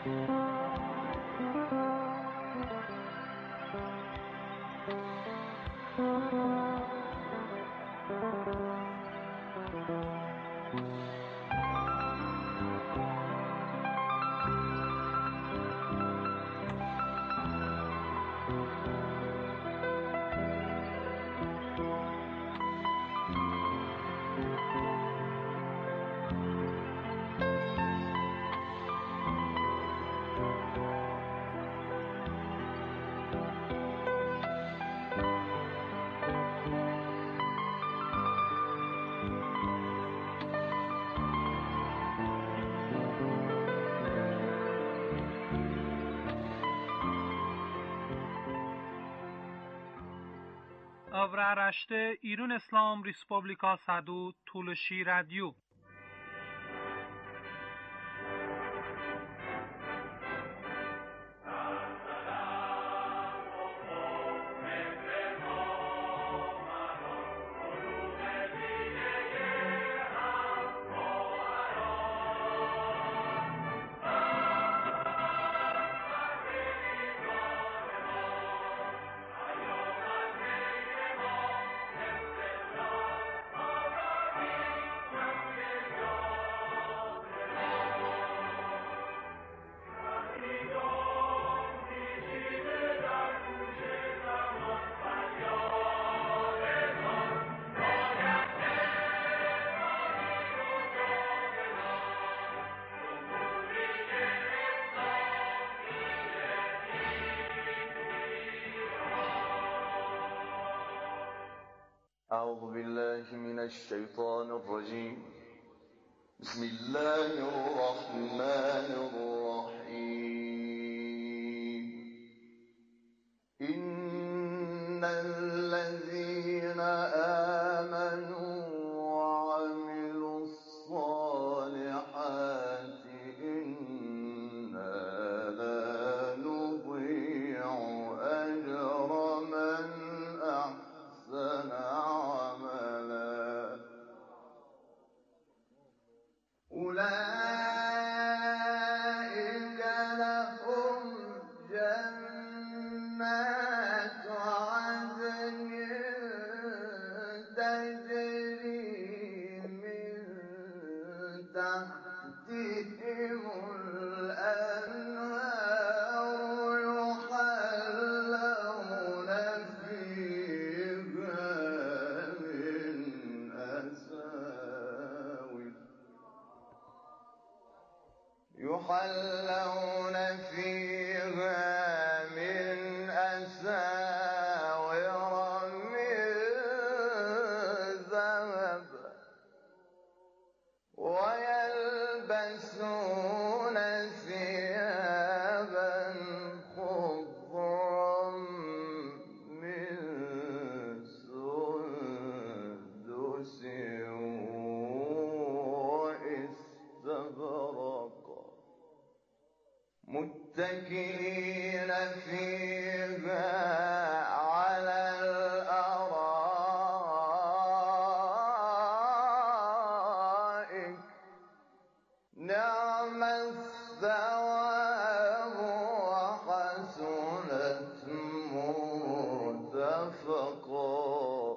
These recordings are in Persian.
Avraarashte İran İslam Respublika Sadu Tulshi Radio. أعوذ بالله من الشيطان الرجيم. بسم الله الرحمن الرحيم. إن الذين آمنوا وعملوا الصالحات إنا لا نضيع أجر من أحسن عملا. أولئك لهم جنات عدن تجري من تحتهم الأنهار يحلون فيها من أساور من ذهب ويلبسون ثيابا خضرا من سندس واستبرق متكئين فيها على الأرائك نعم الثواب وحسنت مرتفقا.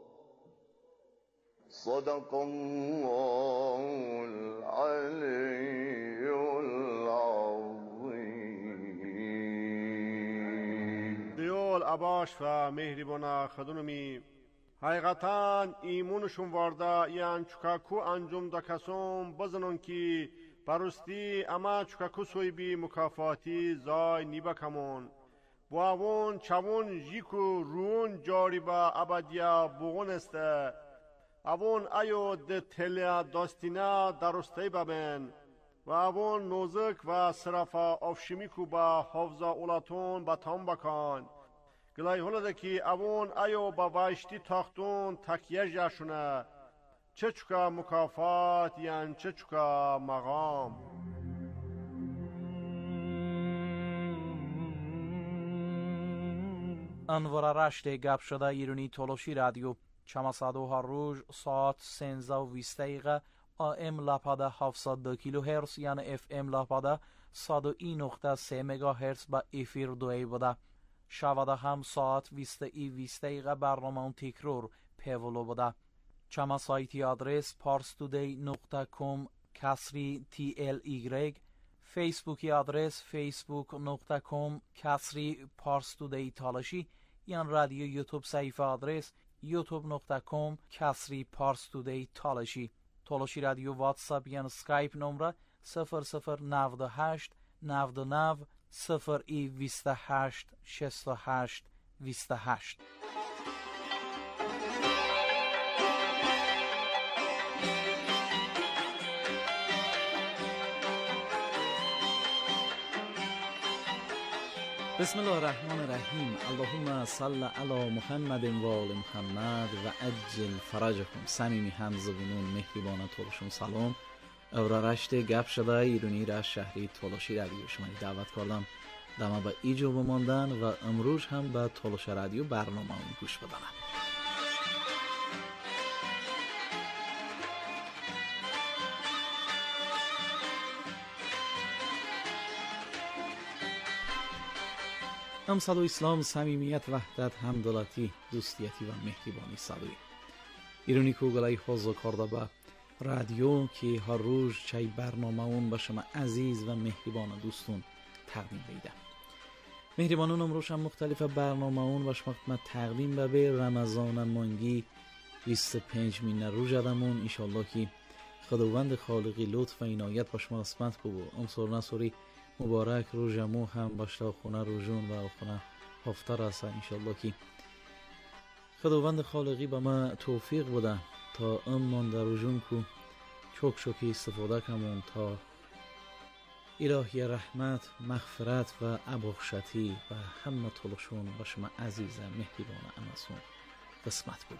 صدق الله العلي العظيم. دیول اباش و مهربانا خدونمی حقیقتاً ایمونشون وارده یان چکاکو انجام دا کسون بزنون که پرستی اما چکاکو سوی بی مکافاتی زای نیبا کمون باون چون جیکو رون جاری با ابدیا بغون استه اوون ایو ده تلیا داستینا درسته ببین و اوون نوزک و صرفا افشمیکو با حفظا اولاتون با تام بکن گلای هلده که اوون ایو با وایشتی تاختون تکیه جاشونه چه چکا مکافات یان چه چکا مقام. انوار رشت گپ شده ایرانی تولوشی رادیو چماسادو هر روز ساعت 13:20 AM لاپاده 702 کیلو هرتز یعنی FM لاپاده 101.3 مگاهرتز با افیر دوی بوده. شواده هم ساعت 20 دقیقه برنامه تکرار پیولو بوده. چما سایتی آدرس parstoday.com /TLY، فیسبوکی آدرس facebook.com /parstoday تالشی، یان رادیو یوتیوب صفحه آدرس youtube.com /parstoday تالشی. تالشی رادیو واتساپ یان سکایپ نمره 0098 99 028 68 28. بسم الله الرحمن الرحیم. اللهم صل علی محمد و آل محمد و عجل فرجکم. صمیمی همزبونون مهربان تولشون سلام. اورا رشت گپ شده ایرانی را شهری تولشی رادیو شما دعوت کردم دما به ایجو بماندن و امروز هم به تولش رادیو برنامه گوش بدنم. امثال اسلام، صمیمیت، وحدت، همدلاتی، دوستیتی و مهربانی صدوی ایرانی کوگلای حوض کرده به رادیو که هر روز چای برنامه اون به شما عزیز و مهربان دوستون تقدیم بیده. مهربانون امروز هم مختلف برنامه اون و شما تقدیم به رمضان مانگی 25 روز ادمون. انشالله که خداوند خالقی لطف و عنایت با شما قسمت بگو. امسال نصوری مبارک روزمو هم باشته خونه روزون و خونه هفته رسه. انشالله که خداوند خالقی به ما توفیق بوده تا امان در روزون کو چوک چوکی استفاده کنم تا الهی رحمت، مغفرت و ابخشتی و همه طلشون با شما عزیز مهربان امسون قسمت بگو.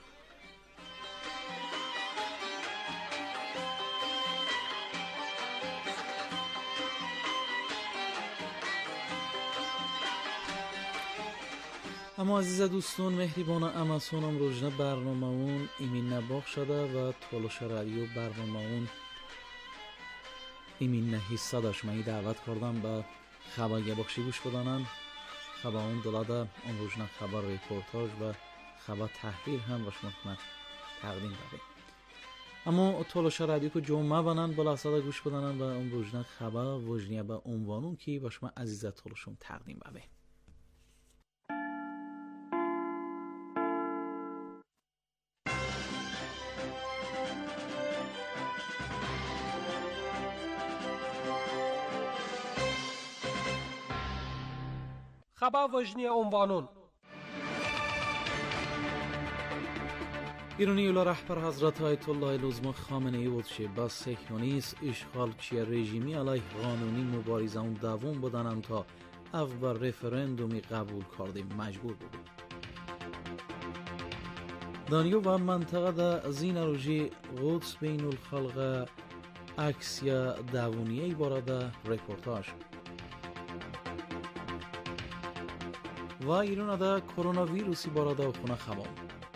اما عزیز دوستان مهربان امسون امروز برنامه اون ایمین نباخ شده و تولش رادیو برنامه اون ایمین حصه داشت. من دعوت کردم به خبر بخشی گوش بدانن. خبر اون دلاده امروز خبر ریپورتاج و خبر تحریر هم باش مطمئن تقدیم داره. اما تولش رادیو که جمعه بانن بلا صدا گوش بدانن و امروز خبر وجنیه به عنوانون که باش من عزیز تولشون تقدیم بده. خبر وجنی عنوانون. ایرانی اولا رهبر حضرت آیت الله العظما خامنه ای بود که با صهیونیسم اشغالچی رژیمی علیه قانونی مبارزه اون دوام بدنن تا اول رفرندومی قبول کرده مجبور بود. دانیو و منطقه دا زین روژی قدس بین الخلق اکسیا دوونیه بارده رپورتاج و ایران دا کرونا ویروسی بارده و خونه خبام.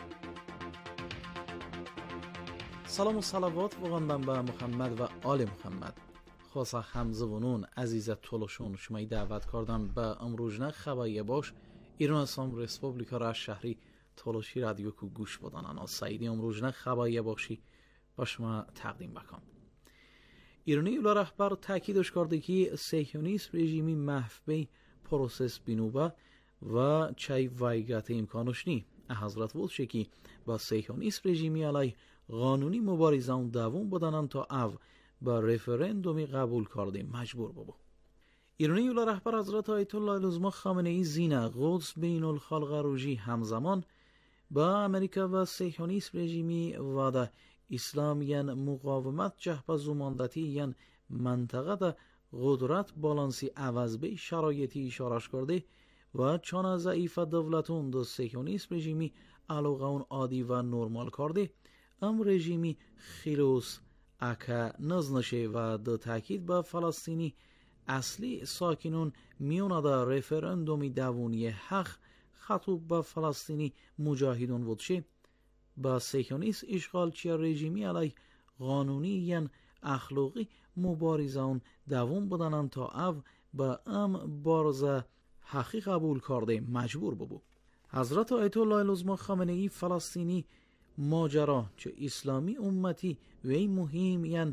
سلام و صلوات بگندم به محمد و آل محمد. خاصه همزبانون عزیز طولشون شمایی دعوت کردم به امروزنه خبایی باش ایران اسلام ریسپوبلیکا را شهری طولشی رادیو که گوش بدانن و سعیدی امروزنه خبایی باشی با شما تقدیم بکن. ایرانی اولا رهبر تاکیدش کرده که صهیونیسم رژیمی محو پروسس بینوبه و چای وایگات امکانش نی. حضرت بود که با صهیونیسم رژیمی علیه قانونی مبارزه اون دوام بدنن تا او با رفرندومی قبول کرده مجبور ببو. ایرانی اولا رهبر حضرت آیت الله العظما خامنه ای زینه قدس بین الخلق روژی همزمان با امریکا و صهیونیسم رژیمی و ده اسلام ین مقاومت جهب زماندتی ین منطقه ده قدرت بالانسی عوض به شرایطی اشارش کرده و چون ضعیف دولتون ده صهیونیسم رژیمی علاقه اون عادی و نرمال کرده ام رژیمی خیلوس اکا نزنشه و ده تاکید به فلسطینی اصلی ساکنون میونه ده رفرندومی دوونی حق خطوب به فلسطینی مجاهدون بودشه با صهیونیسم اشغالچی رژیمی علیه قانونی ین اخلاقی مبارزه اون دوام بدنن تا او به ام بارزه حقی قبول کرده مجبور ببو. حضرت آیت الله العظما خامنه ای فلسطینی ماجرا چه اسلامی امتی وی مهم یعنی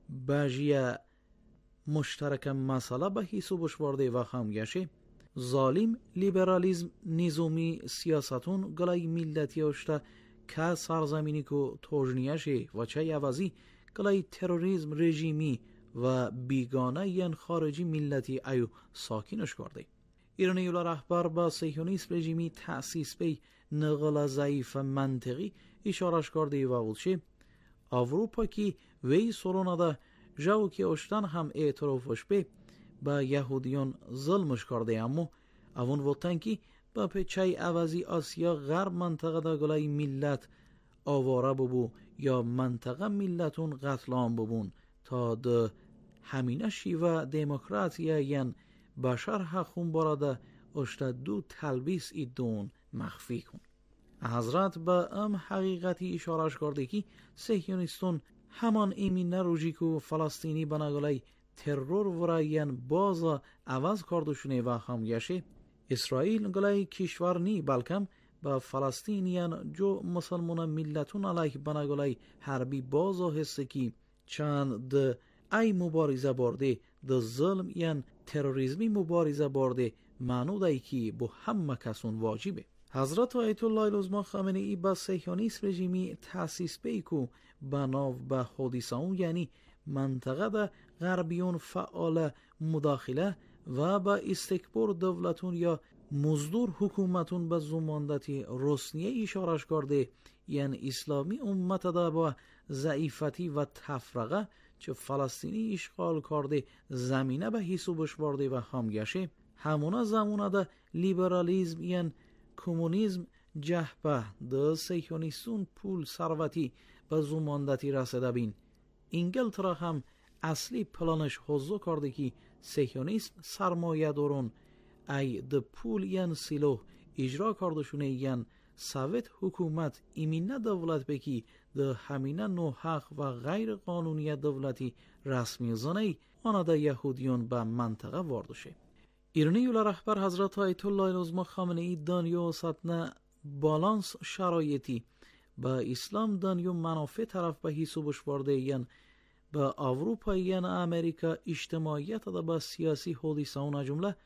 بجیه مشترک مسئله به حسابش برده و همگشه ظالم لیبرالیزم نظامی سیاستون گلای ملتی اشته که سرزمینی که توجنیشه و چه عوضی گلای تروریسم رژیمی و بیگانه یعن خارجی ملتی ایو ساکینش کرده. ایرانی یولا رهبر با صهیونیسم رژیمی تأسیس بی نقل ضعیف منطقی اشارش کرده و اولشه اروپا که وی سرونه ده جاو که اشتن هم اعترافش به یهودیان ظلمش کرده اما اون وقتن که با پیچه عوضی آسیا غرب منطقه دا گلای ملت آواره ببو یا منطقه ملتون قتل عام ببون تا ده همینه شیوه دموکراتیه یعن بشر حقون براده اشته دو تلبیس ایدون مخفی کن. حضرت به ام حقیقتی اشارش کرده که صهیونیستون همان ایمین نروژی که فلسطینی بناگلای ترور وراین باز عوض کردشونه و همگشه اسرائیل گلای کشور نی بلکم با فلسطینیان جو مسلمان ملتون علیه بناگلای حربی باز هسته که چند ده ای مبارزه برده ده ظلم یعن تروریسمی مبارزه برده معنو دایی که با همه کسون واجبه. حضرت آیت الله العظما خامنه ای با صهیونیسم رژیمی تأسیس بیکو بناو به حادثه اون یعنی منطقه ده غربیون فعال مداخله و با استکبار دولتون یا مزدور حکومتون به زماندتی روسیه اشارش کرده یعنی اسلامی امت ده با ضعیفتی و تفرقه چه فلسطینی اشغال کرده زمینه به حسابش برده و همگشه همونا زمانه ده لیبرالیزم یعنی کمونیسم جهبه ده صهیونیستون پول ثروتی به زماندتی رسیده بین. انگلترا هم اصلی پلانش حضور کرده که صهیونیسم سرمایه دارون ای ده پول یعن سیلو اجرا کردشونه یعن سویت حکومت ایمینه دولت بکی ده همینه نو حق و غیر قانونی دولتی رسمی زنه آنها ده یهودیون به منطقه واردشه. ایرانی یولا رهبر حضرت آیت الله العظما خامنه ای دانیو ساتنه بالانس شرایطی با اسلام دانیو منافع طرف به حسابش برده یعن با اروپا یعن امریکا اجتماعیت ده با سیاسی حادثه اون جمله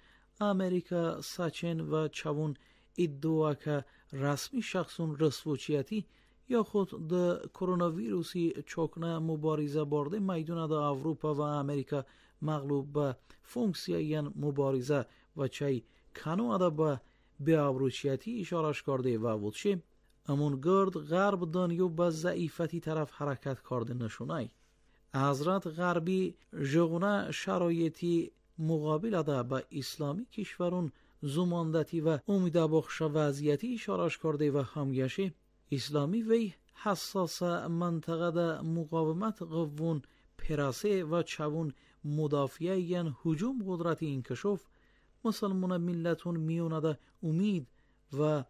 امریکا سچن و چون ادعا که رسمی شخصون رسوچیتی یا خود ده کرونا ویروسی چوکنه مبارزه برده میدونه ده اروپا و امریکا مغلوب به فونکسیه یعن مبارزه و چای کنو ده به بیابروچیتی اشارش کرده و وچه امون گرد غرب دانیو به ضعیفتی طرف حرکت کرده نشونه. حضرت غربی جغنه شرایطی مقابل ده به اسلامی کشورون زماندتی و امیدبخش وضعیتی اشارش کرده و همگشه اسلامی وی حساس منطقه ده مقاومت قوون پراسه و چون مدافعه یعن هجوم قدرت انکشاف مسلمان ملتون میونه ده امید و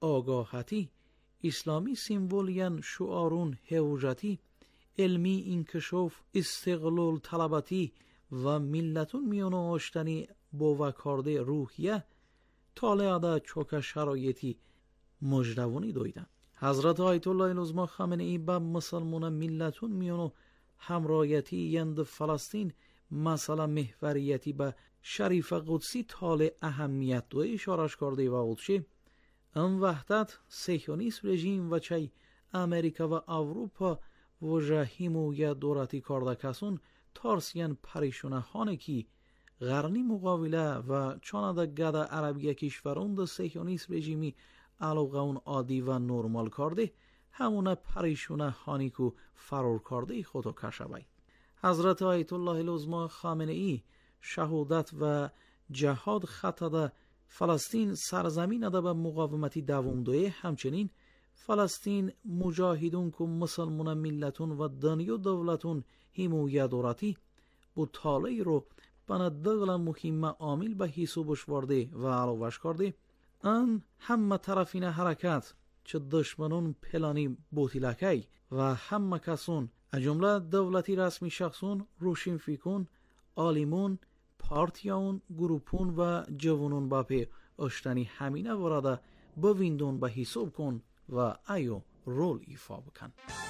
آگاهتی اسلامی سیمبول یعن شعارون هوجتی علمی انکشاف استقلال طلبتی و ملتون میونه آشتنی باوکارده روحیه طالعه ده چوک شرایطی مجدوانی دویدن. حضرت آیت الله العظما خامنه ای با مسلمان ملتون میونه همرایتی یند فلسطین مسئله محوریتی به شریف قدسی طالع اهمیت دو اشارش کرده و اولشه ام وحدت صهیونیسم رژیم و چای امریکا و اروپا و جهیمو یا دورتی کرده کسون تارسین پریشونه خانه کی غرنی مقاوله و چانده گده عربیه کشورون ده صهیونیسم رژیمی علاقه اون عادی و نرمال کرده همونه پریشونه خانی که فرار کرده خودو کشبای. حضرت آیت الله العظما خامنه ای شهادت و جهاد خطه ده فلسطین سرزمین ده به مقاومتی دوام دویه همچنین فلسطین مجاهدون که مسلمان ملتون و دنیا دولتون حمایت دارتی بو طالعی رو بنا دغل مهم عامل به حسابش ورده و علاوش کرده ان همه طرفین حرکت چه دشمنون پلانی بوتیلکی و همه کسون از جمله دولتی رسمی شخصون، روشین فیکون، آلیمون، پارتیاون، گروپون و جوانون باپی اشتنی همینه وراده بویندون به حساب کن و ایو رول ایفا بکن.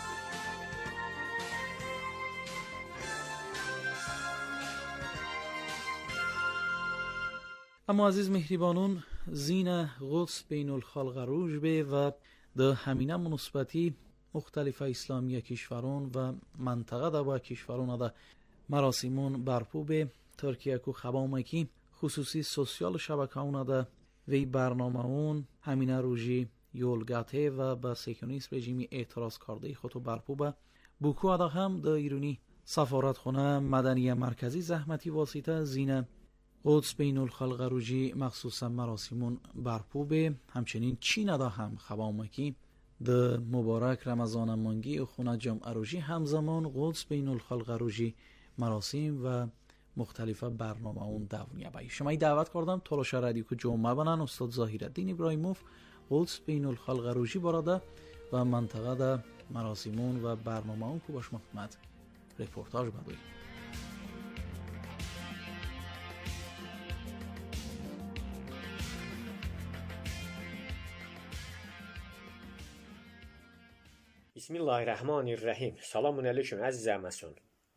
اما عزیز مهربانون، زین قدس بین الخلق روش به و ده همینه مناسبتی مختلف اسلامی کشوران و منطقه ده با کشوران ده مراسمون برپو به ترکیه کو خبامکی خصوصی سوسیال شبکه اون ده وی برنامه اون همینه روژی یولگاته و با سیکونیست رژیمی اعتراض کرده خودو برپو به بوکو اده هم ده ایرونی سفارت خونه مدنی مرکزی زحمتی واسطه زین قدس بین الخلق روژی مخصوصا مراسمون برپو به همچنین چین اده هم خبامکی ده مبارک رمضان مانگی خونه جمعه روژی همزمان قدس بین الخلق روژی مراسم و مختلف برنامه اون دونیه بایی. شما دعوت کردم تلاش رادیو که جمعه بنن استاد ظاهرالدین ابراهیموف قدس بین الخلق روژی براده و منطقه ده مراسمون و برنامه اون که باش محمد رپورتاج بدوی. Bismillahirrahmanirrahim. Selamun aleyküm əziz əməsun.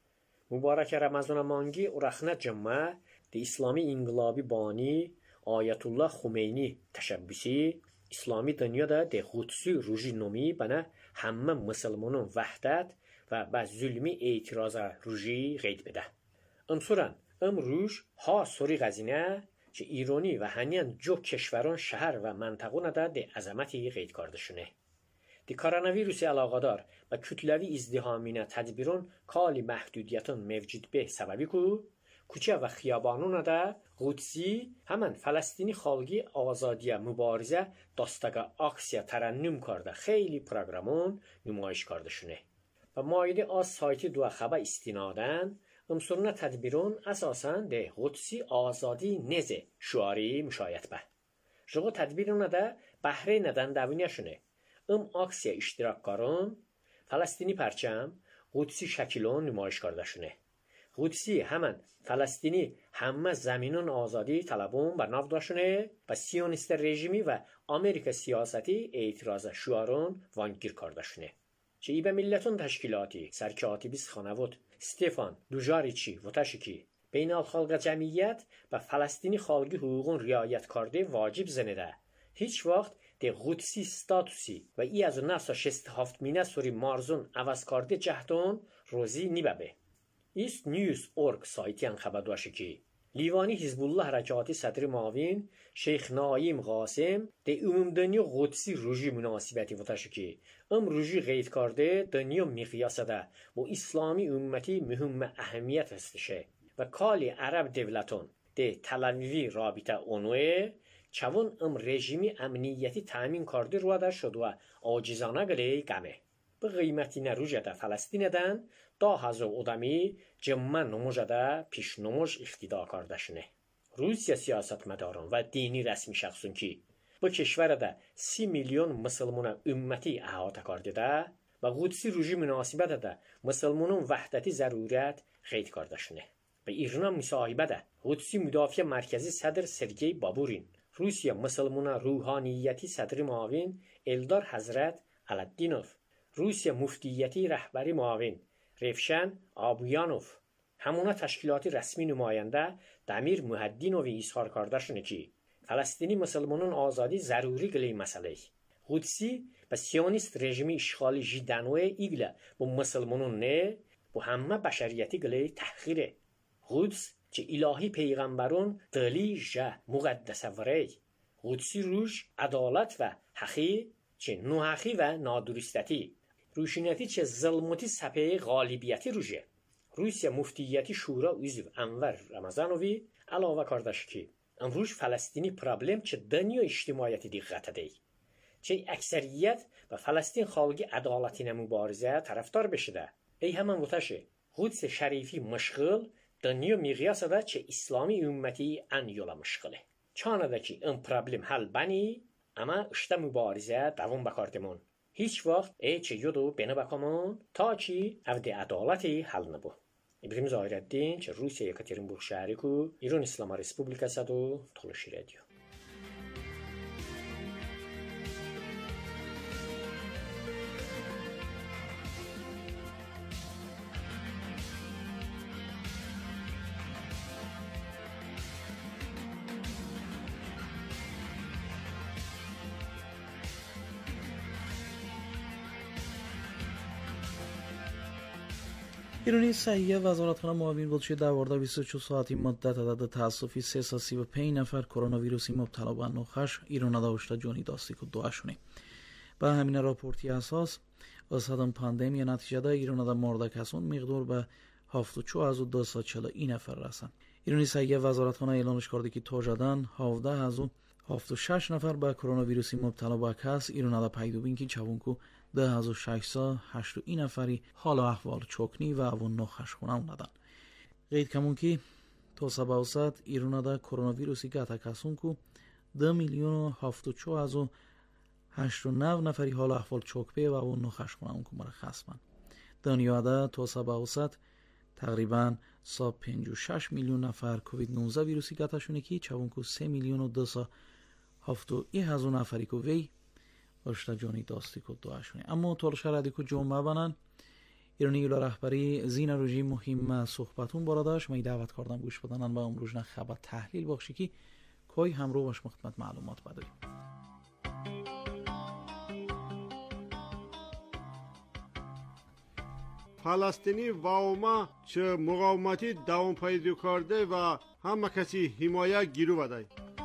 Mübarək Ramazan mangi uraxna cəmmə de İslami inqilabi bani Ayətullah Xumeyni təşəbbüsü İslami dünyada de Qudsi ruji nomi bana həmmə müsəlmanın vəhdət və zülmi etirazə ruji qeyd bedə. Imsuran ruj ha soری غزینه که ایرانی و هنیان جو کشوران شهر و منطقونه da de əzəməti qeyd کردشونه. دی کoronavirüs əlaqədar və kütləvi izdihamına tədbirun kali məhdudiyyətin mevcud be səbəbi ku کوچه و خیابانونه da Qudsi həmən Fələstini xalqi azadiyə mübarizə dastaqa aksiya tərənnüm karda xeyli proqramın nümayiş kardışını. Və maidi az sayti dua xəbə istinadən ımsuruna tədbirun əsasən de Qudsi azadi neze şuari müşayət bə. Jığı tədbiruna da Bəhreynədən dəviniyyəşini. aksiya iştirakkarın Fələstini pərçəm Qudsi şəkilon nümayiş kardışını. Qudsi həmən Fələstini həmmə zəminin azadi tələbun bə navdaşını və Siyonist rejimi və Amerika siyasəti etirazə şuarın vangir kardışını. Ki İbə Millətun Təşkilatı sərkatibiz xanavud Stefan Dujariçi Votashiki beynəlxalqa cəmiyyət və Fələstini xalqi hüququn riayət kardı vacib zənidə heç vaxt de Qudsi statusi و ای از نفس 67 مینه سوری مارزون عوض کرده جهدان روزی نیبه. ایست نیوز اورگ سایتیان خبر داشته که لیوانی حزب الله حرکاتی صدر معاون شیخ نایم قاسم de عموم دنیا قدسی روژی مناسبتی وتاشه که روژی قید کرده دنیا میقیاسه ده با اسلامی امتی مهم اهمیت هستشه و کالی عرب دولتون de تلویوی رابطه اونوه چون رژیمی امنیتی تامین کرده رو در شد و عاجزانه گلی گمه. به قیمتی نروجده فلسطیندن 10,000 آدمی جمع نموجده پیش نموج اقتدا کردشونه. روسیه سیاست مداران و دینی رسمی شخصون که با کشور ده 30 میلیون مسلمان امتی احاطه کرده ده و قدسی روژی مناسبت ده مسلمانان وحدتی ضرورت قید کردشونه. به ایران مصاحبه ده قدسی مدافع مرکزی صدر سرگئی بابورین روسیه مسلمان روحانیتی صدر معاون الدار حضرت علالدینوف روسیه مفتیتی رهبری معاون رفشن آبویانوف همونا تشکیلات رسمی نماینده دمیر محدینوی اظهار کردشونه که فلسطینی مسلمانان آزادی ضروری گلی مسئله قدسی و سیونیست رژیمی اشغالی جیدنوه ایگله با مسلمانان نه با همه بشریتی گلی تحقیره قدس که الهی پیغمبرون دلی جه مقدسه وری قدسی روش عدالت و حقی چه نوحقی و نادرستتی روشنیتی چه ظلمتی سپه غالبیتی روشه روسیه مفتیتی شورا عضو انور رمضانوی علاوه کردش که امروز فلسطینی پرابلم چه دنیا اجتماعیتی دقت دی چه اکثریت و فلسطین خالقی عدالتی مبارزه طرفدار بشه ای همان وتشه قدس شریفی مشغل دنیا میقیاسه ده چه اسلامی امتی ان yola مشغله چانه ده که این پرابلم حل بنی اما اشته مبارزه دوام بکاردمون هیچ وقت چه یودو بینه بکامون تا چی افده عدالتی حل نبو. İbrahim Zahirəddin ki, Rusiya Yekaterinburg şəhəri ku İran İslam Respublikasıdır, Toluşi Radio. ایرانی صحیح وزارتخانه معاون گفت که در وارد 24 ساعتی مدت عدد تاسفی 335 نفر کرونا ویروسی مبتلا به نخش ایران داشته جانی داستیکو دواشونه. به همین راپورتی اساس از هدم پاندمی نتیجه ده ایران ده مرده کسان مقدار به 7240 نفر رسند. ایرانی صحیح وزارتخانه اعلانش کرده که تا جدن 17076 نفر به کرونا ویروسی مبتلا به کس ایران ده پیدا بین که چونکو 10608 نفری حال و احوال چکنی و اون نخش خونه اومدن. قید کمون که تا سباوسط ایران ده کرونا ویروسی گتا کسون کو 2,074,089 نفری حال و احوال چکپه و اون نخش خونه اون که مرخص من. دنیا ده تا سباوسط تقریبا 56 میلیون نفر کووید 19 ویروسی گتا شونه که چون کو 3,271,000 نفری که وی اشتا جانی داستی که دواشونه. اما طول شرعی که جمعه بنن ایرانی یولا رهبری زین رژیم مهم صحبتون براداش می دعوت کردم گوش بدنن و امروز خبر تحلیل بخشی که کوی همرو باش مختمت معلومات بداریم. فلسطینی واوما چه مقاومتی دوام پیدا کرده و همه کسی حمایه گیرو بده.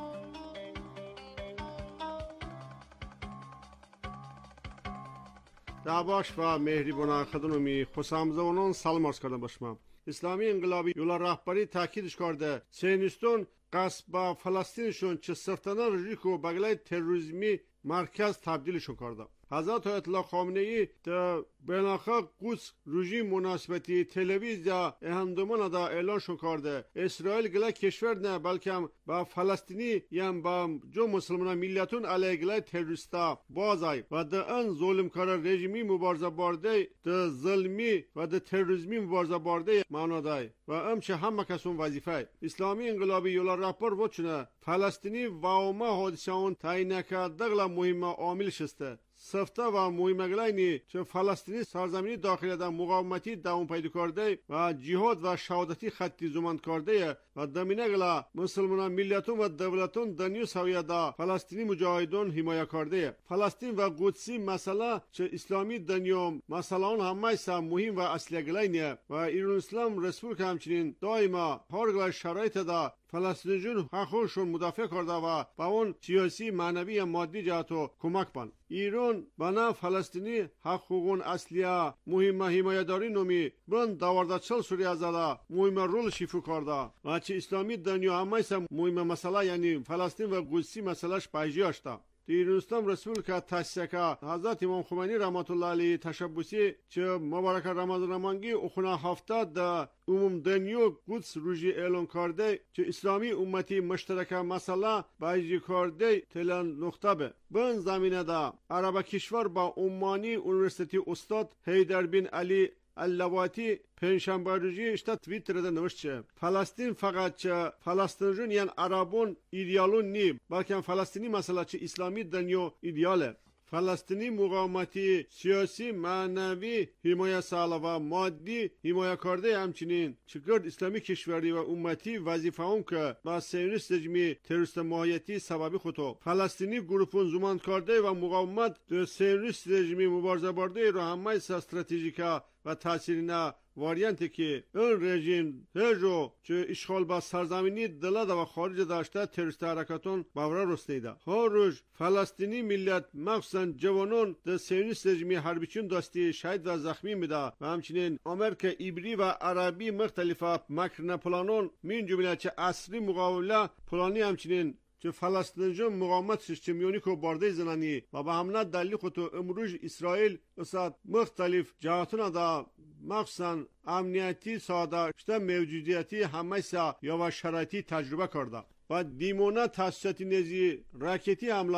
دعواش و مهربان خدمتی خوشامزونان سلام عرض کردم باشم. اسلامی انقلابی یولا رهبری تاکیدش کرده سیونیستون قصد به فلسطینشون چه سرطانه رژیکو بغلای تروریسمی مرکز تبدیلشون کرده. حضرت آیت الله خامنه‌ای در بناخا قدس رژیم مناسبتی تلویزیا اهندمان دا اعلان کرده اسرائیل گله کشور نه بلکه با فلسطینی یم با جو مسلمان میلیتون علیه گله تروریستا بازای و در ان ظلمکار رژیمی مبارزه برده در ظلمی و در تروریسمی مبارزه برده معنادای و امچه همه کسون وظیفه اسلامی انقلابی یولا رهبر وچنه فلسطینی و اوما حادثه‌ون تاینکه دغلا مهمه عامل شسته سفته و مهمگلینی چه فلسطینی سرزمینی داخلی در مقاومتی دوام پیدا کرده و جهاد و شهادتی خطی زمند کرده و دمینگلا مسلمان ملیتون و دولتون دنیو سویه دا فلسطینی مجاهدون حمایه کرده. فلسطین و قدسی مسئله چه اسلامی دنیو مسئله اون همه سا مهم و اصلی گلینه و ایران اسلام رسپولیک همچنین دائما هر شرایط دا فلسطینیون حقوقشون مدافع کرده و با اون سیاسی معنوی یا مادی جهتو کمک بند. ایران بنا فلسطینی حقوقون اصلیه مهم حمایه داری نمی بند دوارده 40 سوری ازاده مهم رول شیفو کرده و چه اسلامی دنیا همه سا مهم مسئله یعنی فلسطین و قدسی مسئلهش پایجی اشته. ایران اسلام رسول که تاسیس که حضرت امام خمینی رحمت الله علیه تشبوسی چه مبارک رمضان مانگی اخونا هفته در عموم دنیا قدس روزی اعلان کرده چه اسلامی امتی مشترک مسئله بایجی کرده تلان نقطه به بن زمینه دا عرب کشور با عمانی اونیورسیتی استاد حیدر بن علی اللواتی پنجشنبه روزی اشتا توییترده نوشته فلسطین فقط چه فلسطینیون یعنی عربون ایدئالون نی بلکه فلسطینی مسئله چه اسلامی دنیا ایدئاله. فلسطینی مقاومتی سیاسی معنوی حمایه ساله و مادی حمایه کرده همچنین چگرد اسلامی کشوری و امتی وظیفه هم که با سیونیست رژیم تروریست ماهیتی سببی خودو فلسطینی گروپون زمان کرده و مقاومت در سیونیست رژیم مبارزه برده رو همه استراتژیکا و تاثیرنا واریانتی که این رژیم هرجو چه اشغال با سرزمینی دلده و خارج داشته تروریست حرکاتون باور رسیده. هر روز فلسطینی ملت مخصوصا جوانان در سیونیست رژیم حربیچون دستی شهید و زخمی میده و همچنین آمریکا ایبری و عربی مختلفه مکر پلانون من جمله چه اصلی مقاوله پلانی همچنین چه فلسطینیان مقاومت سیستمیونی کو بارده زنانی و به همین دلیل خودتو امروز اسرائیل اساد مختلف جهاتنا دا مخصوصا امنیتی ساده شده موجودیتی همه سا یا و شرایطی تجربه کرده و دیمونه تاسیساتی نزی راکتی حمله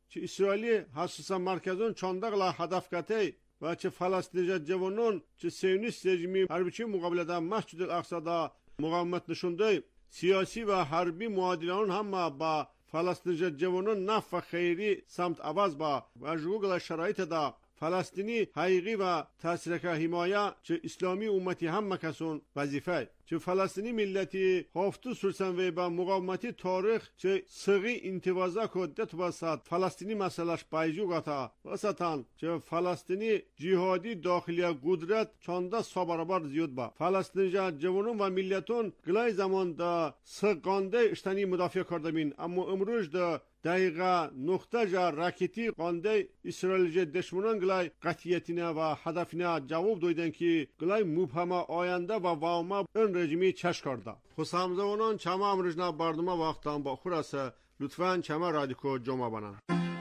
چه اسرائیلی حساسا مرکزون چاندقلا هدف کتی و چه فلسطینی جوانون چه سیونیست رژیمی حربچی مقابله دا مسجد الاقصی دا مقاومت نشونده سیاسی و حربی معادلان هم با فلسطینی جوانون نفع خیری سمت عوض با و جوگل شرایط دا فلسطینی حقیقی و تاثیرک حمایه چه اسلامی امتی هم کسون وظیفه چه فلسطینی ملتی هفتو سرسن و با مقاومتی تاریخ چه سقی انتوازه کدت وسط فلسطینی مسئلهش بایجو گتا وسطان چه فلسطینی جهادی داخلی قدرت چانده سابرابر زیاد با فلسطینی جوانون و ملتون گلای زمان دا سقانده اشتنی مدافع کرده بین اما امروز دا دقیقه نقطه جا راکتی قانده اسرائیل دشمنان گلای قطعیتینه و هدفینه جواب دویدن که گلای مبهمه آینده و واما این رژیمی چش کرده خود همزمانان چمه امروزنا برنامه وقتان با خورسه لطفاً چمه رادیکو جمعه بنن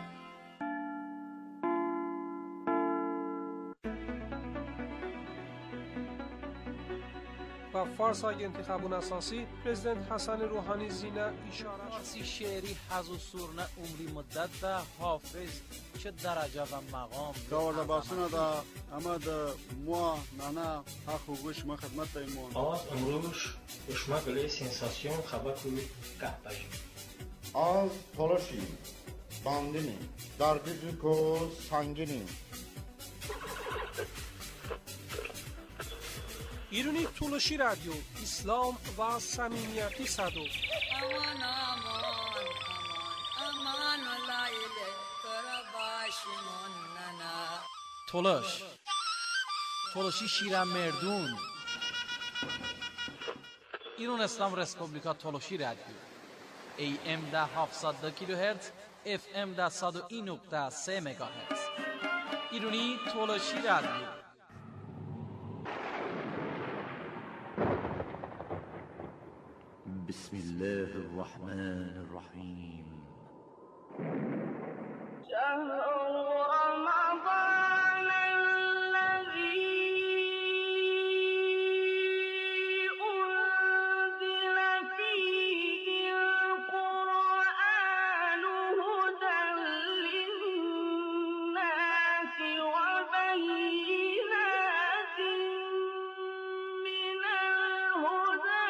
و فارس های انتخابون اساسی پرزیدنت حسن روحانی زینه اشاره فارسی شعری حز و سرنه عمری مدت ده حافظ چه درجه و مقام داورده باسونه ده اما ده موا نانا حق و گوش ما خدمت ده ایمون آز امروش اشما گله سنساسیون خبر کوی گهبجی Az Toloshi, Bandini, Dargıcıko Sangini. ایرونی تولشی رادیو اسلام و صمیمیتی صدو aman aman aman aman layle kara başımın nana تولشی شیرم مردون ایران اسلام رسپوبلیکا تولشی رادیو AM ده 700 کیلوهرتز FM ده 101.3 مگاهرتز ایرونی تولشی رادیو بسم الله الرحمن الرحيم شهر رمضان الذي أنزل فيه القرآن هدى للناس وبينات من الهدى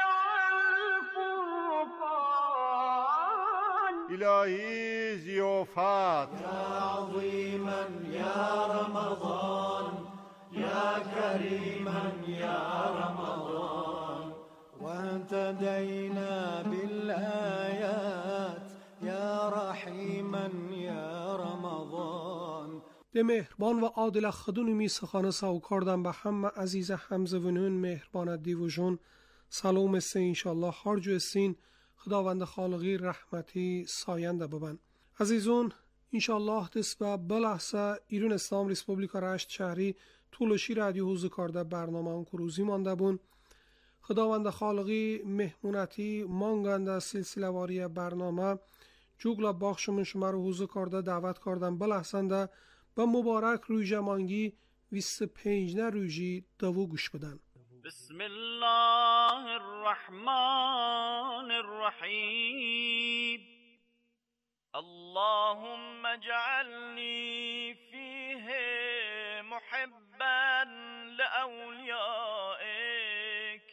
والفرقان الهی زیافت عظيما يا رمضان يا كريما يا رمضان واهتدينا بالآيات يا رحيما يا رمضان ده مهربان و عادل خدون می سخانه ساو کردن به همه عزیز همزونون مهربان دیوژون سلام است انشالله هرجو استین خداوند خالقی رحمتی ساینده ببن عزیزون انشالله دست به بلحظه ایران اسلام ریسپوبلیکا رشت شهری تولشی رادیو حوزه کرده برنامه اون کروزی مانده بون خداوند خالقی مهمونتی مانگنده سلسله واری برنامه جوگلا باخشمون شما رو حوزه کرده دعوت کردن بلحظنده به مبارک روی مانگی 25 روزی دوو گوش بدن بسم الله الرحمن الرحيم اللهم اجعلني فيه محبا لأوليائك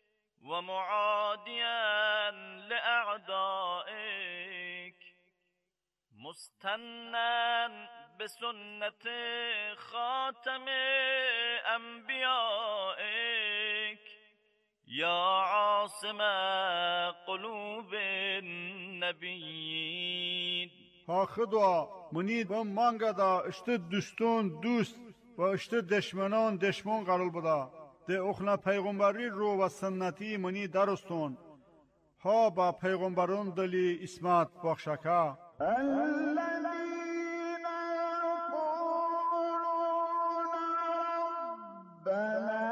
ومعاديا لأعدائك مستنا بسنة خاتم أنبيائك يا عاصم قلوب النبيين ها خدا منید و مانگا دا اشت دوستون دوست و اشت دشمنان دشمن قرار بدا ده اخنا پیغمبری رو و سنتی منی درستون ها با پیغمبرون دلی اسمت بخشکا الذين يقولون ربنا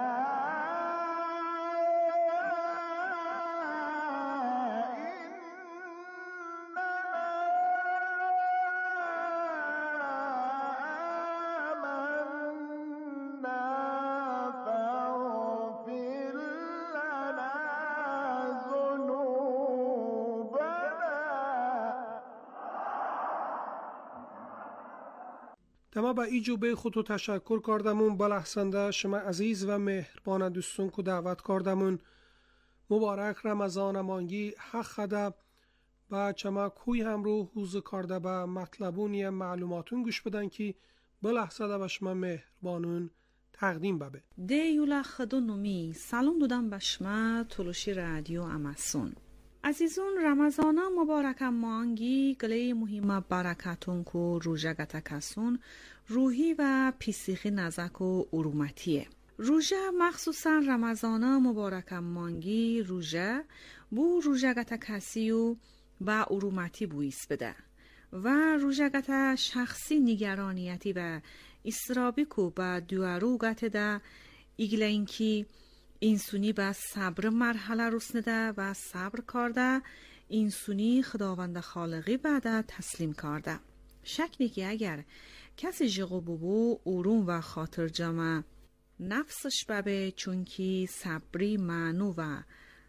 دما با ایجو به خودتو تشکر کردمون بلحسنده شما عزیز و مهربان دوستون که دعوت کردمون. مبارک رمضان مانگی حق خدا و چما کوی هم رو حوز کرده به مطلبونی معلوماتون گوش بدن که بلحسنده به شما مهربانون تقدیم ببه. دیولا خدو نومی سلام دودم به شما تلوشی رادیو اماسون. عزیزون رمضان مبارک مانگی گلی مهمه برکتون کو روژه گتکسون روحی و پیسیخی نزک و ارومتیه. روژه مخصوصا رمضان مبارک مانگی روژه بو روژه گتکسی و با ارومتی بویس بده و روژه گت شخصی نگرانیتی و استرابی کو با دوارو گت ده ایگله اینکی اینسونی با صبر مرحله رسنده و صبر کرده اینسونی خداوند خالقی بعد تسلیم کرده. شک نیکی اگر کسی جغو بو اروم و خاطر جمع نفسش ببه چونکی صبری معنو و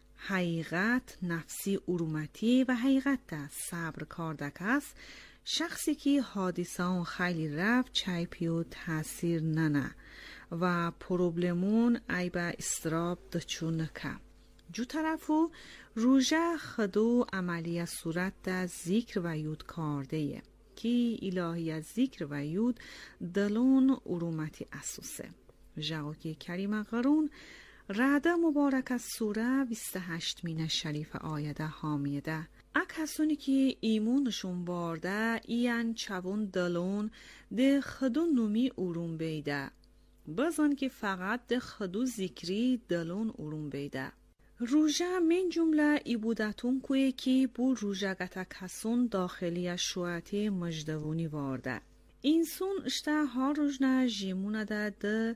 حقیقت نفسی ارومتی و حقیقت ده صبر کرده کس شخصی که حادثان خیلی رفت چای پیو تاثیر ننه و پروبلمون ای با استراب دچون که جو طرفو روژه خدو عملی صورت ده ذکر و یود کارده که الهی ذکر و یود دلون ارومتی اسوسه. جاوکی کریم قرون رعده مبارک از سوره 28 مین شریف آیده حامیده کسانی که ایمونشون بارده این چون دلون ده خدو نومی اروم بیده بزن که فقط ده خدو ذکری دلون اروم بیده. روژه من جمله ای بودتون کوی که بو روژه گتا کسون داخلی شوعتی مجدوونی وارده. اینسون اشته ها روژنه جیمونه ده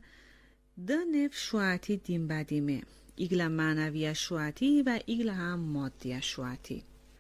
نف شوعتی دیم بدیمه ایگل معنوی شوعتی و ایگل هم مادی شوعتی.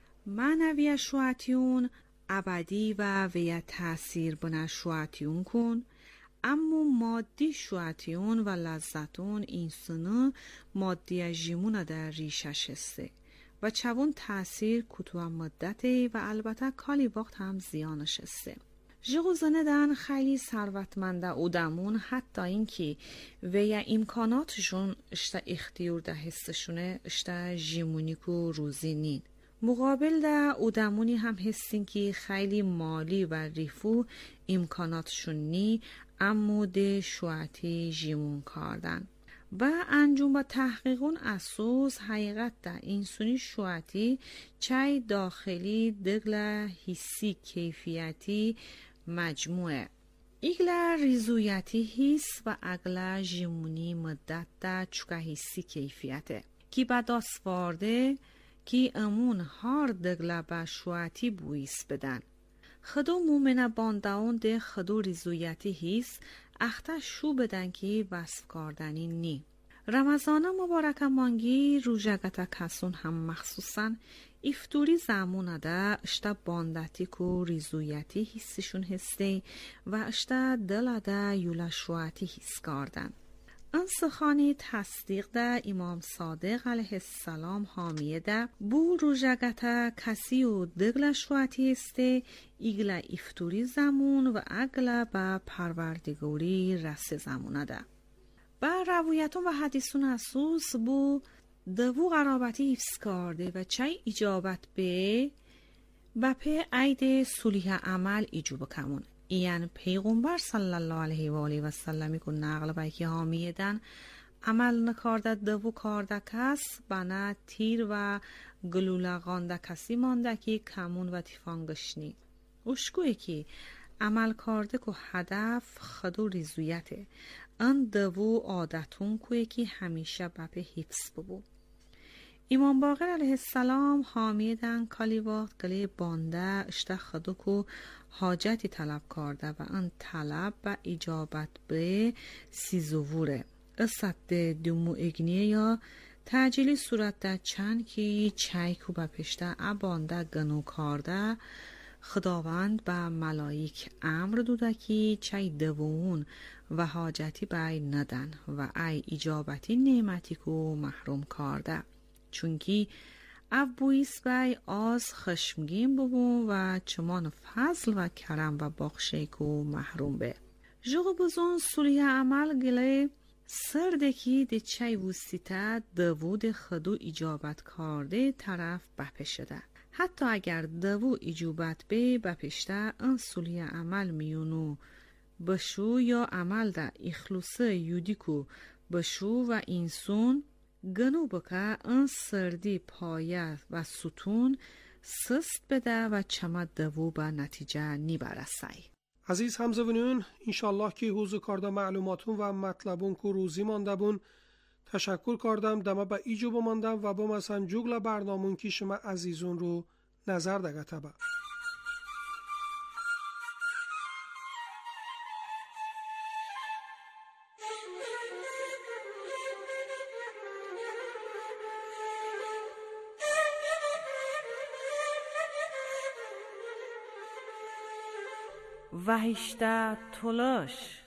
معنوی شوعتیون ابدی و ویا تأثیر بنا شوعتیون کن اما مادی شوعتیون و لذتون اینسونه مادی جیمونه در ریشش هسته و چون تأثیر کتوه مدته و البته کالی وقت هم زیانش هسته. جغوزنه دن خیلی ثروتمنده اودمون حتی اینکه ویا امکاناتشون اشته اختیار ده هستشونه اشته جیمونیکو روزی نین. مقابل ده اودمونی هم هستین که خیلی مالی و ریفو امکاناتشون نی اما ده شوعتی جیمون کردن و انجام با تحقیقون اساس حقیقت ده اینسونی شوعتی چای داخلی دگل حسی کیفیتی مجموعه ایگل ریزویتی حس و اگل جیمونی مدت ده چکه حسی کیفیته کی بداس وارده کی امون هار دگل با شوعتی بویس بدن. خدو مومنه بانداون ده خدو ریزویتی حس اخته شو بدن که وصف کردنی نی. رمضان مبارک مانگی روژه گتا کسون هم مخصوصا افتوری زمونه ده اشتا باندتی کو ریزویتی حسشون هسته و اشتا دل ده یولا شوعتی حس کردن. انسخانی تصدیق ده امام صادق علیه السلام حامیه ده بو روژه گتا کسی و دگل شوعتی هسته ایگل افتوری زمون و اگل با پروردگاری رس زمونه ده. با روایتون و حدیثون اساس بو دوو قرابتی حفظ کرده و چای اجابت به پی عید صلیح عمل ایجوب کمون. این پیغمبر صلی الله علیه و آله و سلمی که نقل بیکی حامیدن عمل نکارده دوو کارده کس بنا تیر و گلولغانده کسی مانده که کمون و تیفانگشنی. اشکوه که عمل کرده که هدف خدو ریزویته ان دوو عادتون که همیشه بپی حفظ ببو. امام باقر علیه السلام حامیدن کالی وقت گلی بانده اشته خدو که حاجتی طلب کرده و ان طلب و اجابت به سیزووره اصد دومو اگنیه یا تعجیلی صورت ده چند که چای کو بپشته ابانده گنو کرده خداوند به ملائک امر دوده که چای دوون و حاجتی بای ندن و ای اجابتی نعمتی کو محروم کرده چونکی او بویس بای آز خشمگین ببون و چمان فضل و کرم و بخشی کو محروم به. جغ بزون سولیه عمل گله سردکی دی چای وستیتا دوود خدو اجابت کرده طرف بپشده. حتی اگر دوو اجابت به بپشته ان سولیه عمل میونو بشو یا عمل دا اخلوصه یودیکو بشو و اینسون گنو بکه ان سردی پایه و ستون سست بده و چمد دوو به نتیجه نی برسی. عزیز همزبونون، انشالله که حوزه کارده معلوماتون و مطلبون که روزی مانده بون تشکر کردم دمه به ایجو بماندم و با مثلا جوگل برنامون که شما عزیزون رو نظر دگه تبا. وحشته تلاش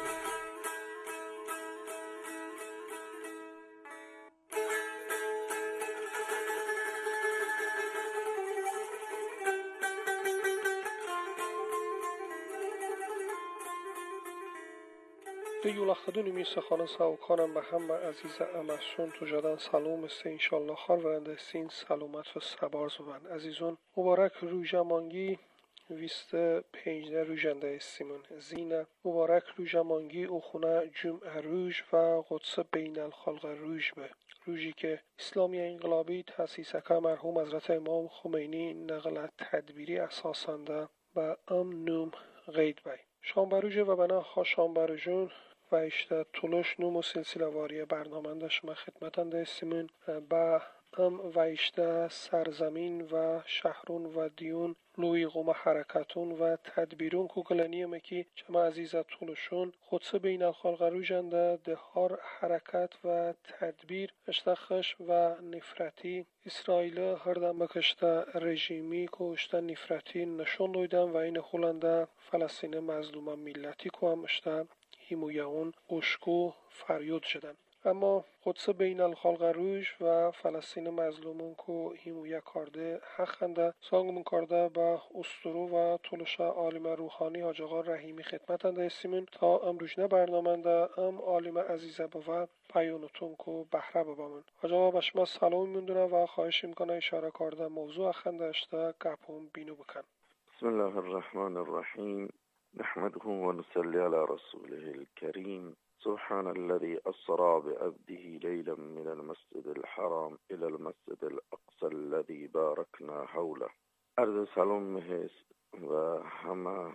دیو لخدونی می سخانه ساوکانم به همه عزیز امسون تو جدن سلام است انشالله خال ورنده سین سلامت و سبارز ببن. عزیزون مبارک روژمانگی ویست 15 روژنده استیمون زینه مبارک روژمانگی او خونه جمعه روژ و قدس بین الخلق روژ به روژی که اسلامی انقلابی تأسیسکه مرحوم حضرت امام خمینی نقل تدبیری اساسانده به نوم قید بی شامبروژه و بنا خواه شامبروژون و اشته طولش نوم و سلسله واری برنامه شما خدمتنده استیمون با و اشته سرزمین و شهرون و دیون لوی قوم حرکتون و تدبیرون کوکلانیم که چما عزیزت طولشون خودسه بین الخلق روژنده دهار حرکت و تدبیر اشتخش و نفرتی اسرائیل هردن بکشته رژیمی که اشته نفرتی نشون دویدن و این خولنده فلسطین مظلوم ملتی که هم اشته هیمویون اشکو فریود شدن. اما قدس بین الخلق روژ و فلسطین مظلومون که هیمویه کرده حقنده سانگمون کرده به استرو و طولش عالم روحانی حاج آقا رحیمی خدمتنده استیمون تا امروجنه برنامنده عالم عزیزه و پیونتون که بهره ببامون. حاج آقا به شما سلام میموندونه و خواهش میکنه اشاره کرده موضوع اخنده اشته گپون بینو بکن. بسم الله الرحمن الرحیم نحمده و نصلی علی رسوله الكریم سبحان الذي أسرى بعبده ليلا من المسجد الحرام إلى المسجد الأقصى الذي باركنا حوله. عرض سلام مهست و همه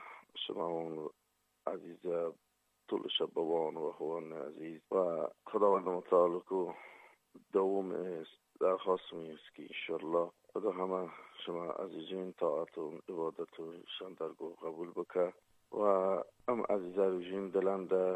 شما عزیز طول شبوان و اخوان عزیز و خداوند متعال که دوم است درخواست میست که انشالله خدا همه شما عزیزین طاعت و عبادت و شندرگو قبول بکه و هم عزیزین دلنده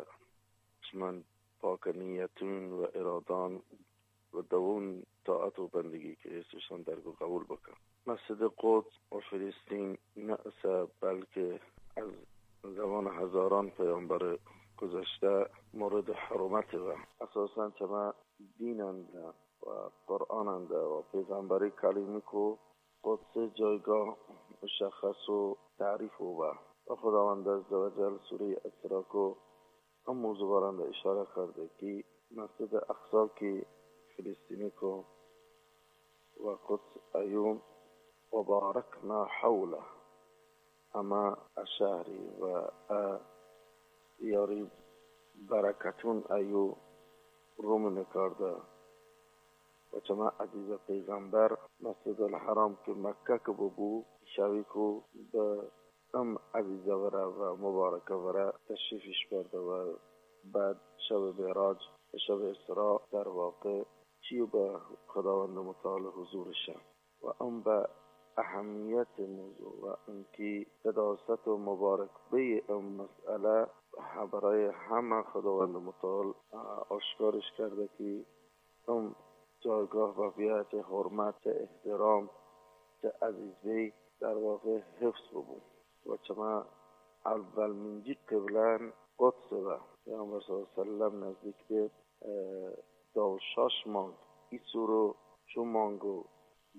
من پاکنیتون و ارادان و دوون طاعت و بندگی که ایستشان درگو قبول بکن. مسجد قدس و فلسطین نه بلکه از زمان هزاران پیامبر گذشته مورد حرمت و اساساً چما دیننده و قرآننده و پیغمبری کلیمی که قدس جایگاه مشخص و تعریف و خداوند عزوجل سوره اسراء کو هم موضوع بارنده اشاره کرده که مسجد اقصی که فلسطینی کو و قدس ایوم و بارکنا حوله اما اشهری و یاری برکتون ایو رومن کرده و چما عزیز پیغمبر مسجد الحرام که مکه که ببو شوی که به ام عزیزه وره و مبارکه وره تشریفش برده و بعد شب معراج و شب اسراء در واقع چیو به خداوند متعال حضورشه و ام به اهمیت موضوع و اینکه قداست و مبارک به ام مسئله برای همه خداوند متعال آشکارش کرده که ام جایگاه و بیعت حرمت احترام که عزیزی در واقع حفظ ببون و چما اول منجی قبلن قدس و پیامبر صلی اللہ علیہ وسلم نزدیک به 26 مانگ ایسو رو چون مانگو